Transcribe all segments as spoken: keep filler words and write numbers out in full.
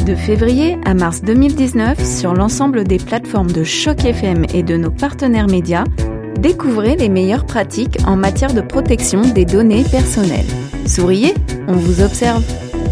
De février à mars deux mille dix-neuf, sur l'ensemble des plateformes de Choc F M et de nos partenaires médias, découvrez les meilleures pratiques en matière de protection des données personnelles. Souriez, on vous observe.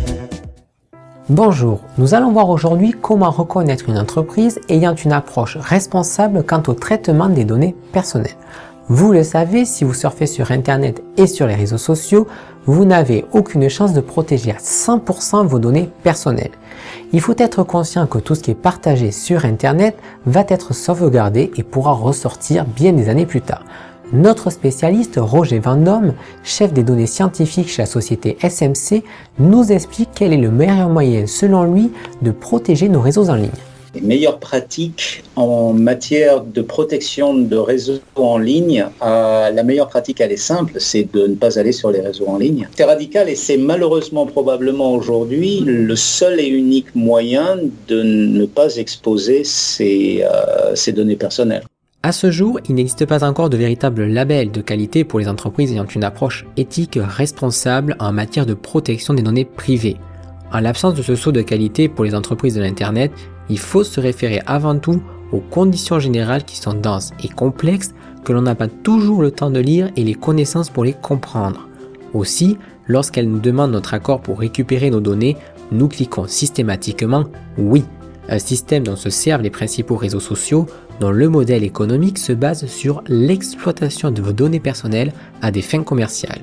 Bonjour, nous allons voir aujourd'hui comment reconnaître une entreprise ayant une approche responsable quant au traitement des données personnelles. Vous le savez, si vous surfez sur Internet et sur les réseaux sociaux, vous n'avez aucune chance de protéger à cent pour cent vos données personnelles. Il faut être conscient que tout ce qui est partagé sur Internet va être sauvegardé et pourra ressortir bien des années plus tard. Notre spécialiste Roger Vendôme, chef des données scientifiques chez la société S M C, nous explique quel est le meilleur moyen selon lui de protéger nos réseaux en ligne. Les meilleures pratiques en matière de protection de réseaux en ligne, euh, la meilleure pratique, elle est simple, c'est de ne pas aller sur les réseaux en ligne. C'est radical et c'est malheureusement probablement aujourd'hui le seul et unique moyen de ne pas exposer ces, euh, ces données personnelles. À ce jour, il n'existe pas encore de véritable label de qualité pour les entreprises ayant une approche éthique responsable en matière de protection des données privées. En l'absence de ce sceau de qualité pour les entreprises de l'Internet, il faut se référer avant tout aux conditions générales qui sont denses et complexes, que l'on n'a pas toujours le temps de lire et les connaissances pour les comprendre. Aussi, lorsqu'elles nous demandent notre accord pour récupérer nos données, nous cliquons systématiquement « Oui ». Un système dont se servent les principaux réseaux sociaux, dont le modèle économique se base sur l'exploitation de vos données personnelles à des fins commerciales.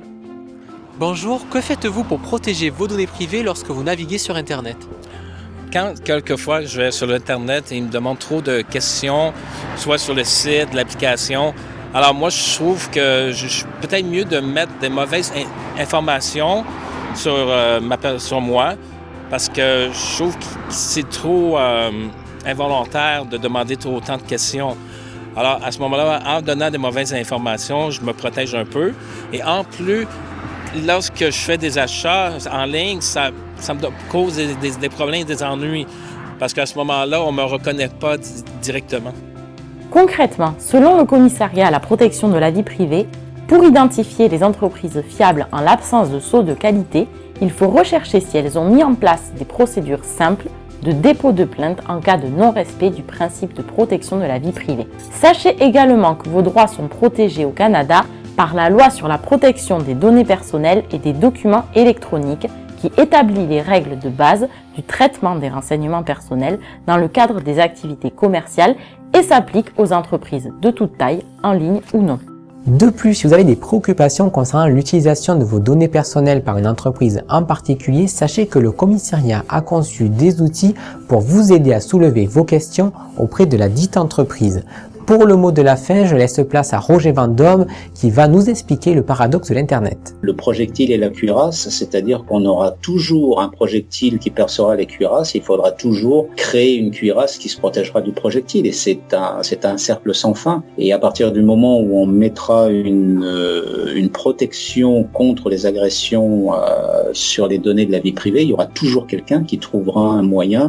Bonjour, que faites-vous pour protéger vos données privées lorsque vous naviguez sur Internet? Quand, quelquefois, je vais sur l'Internet et ils me demandent trop de questions, soit sur le site, l'application, alors moi, je trouve que je, je peut-être mieux de mettre des mauvaises in- informations sur, euh, ma, sur moi, parce que je trouve que c'est trop euh, involontaire de demander trop autant de questions. Alors, à ce moment-là, en donnant des mauvaises informations, je me protège un peu. Et en plus, lorsque je fais des achats en ligne, ça, ça me cause des, des, des problèmes, des ennuis, parce qu'à ce moment-là, on ne me reconnaît pas di- directement. Concrètement, selon le commissariat à la protection de la vie privée, pour identifier les entreprises fiables en l'absence de sceau de qualité, il faut rechercher si elles ont mis en place des procédures simples de dépôt de plainte en cas de non-respect du principe de protection de la vie privée. Sachez également que vos droits sont protégés au Canada par la loi sur la protection des données personnelles et des documents électroniques qui établit les règles de base du traitement des renseignements personnels dans le cadre des activités commerciales et s'applique aux entreprises de toute taille, en ligne ou non. De plus, si vous avez des préoccupations concernant l'utilisation de vos données personnelles par une entreprise en particulier, sachez que le commissariat a conçu des outils pour vous aider à soulever vos questions auprès de la dite entreprise. Pour le mot de la fin, je laisse place à Roger Vendôme qui va nous expliquer le paradoxe de l'Internet. Le projectile et la cuirasse, c'est-à-dire qu'on aura toujours un projectile qui percera les cuirasses, il faudra toujours créer une cuirasse qui se protégera du projectile et c'est un, c'est un cercle sans fin. Et à partir du moment où on mettra une, euh, une protection contre les agressions euh, sur les données de la vie privée, il y aura toujours quelqu'un qui trouvera un moyen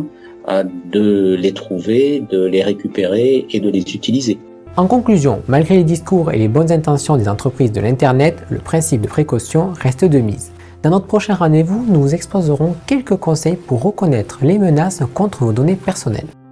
de les trouver, de les récupérer et de les utiliser. En conclusion, malgré les discours et les bonnes intentions des entreprises de l'Internet, le principe de précaution reste de mise. Dans notre prochain rendez-vous, nous vous exposerons quelques conseils pour reconnaître les menaces contre vos données personnelles.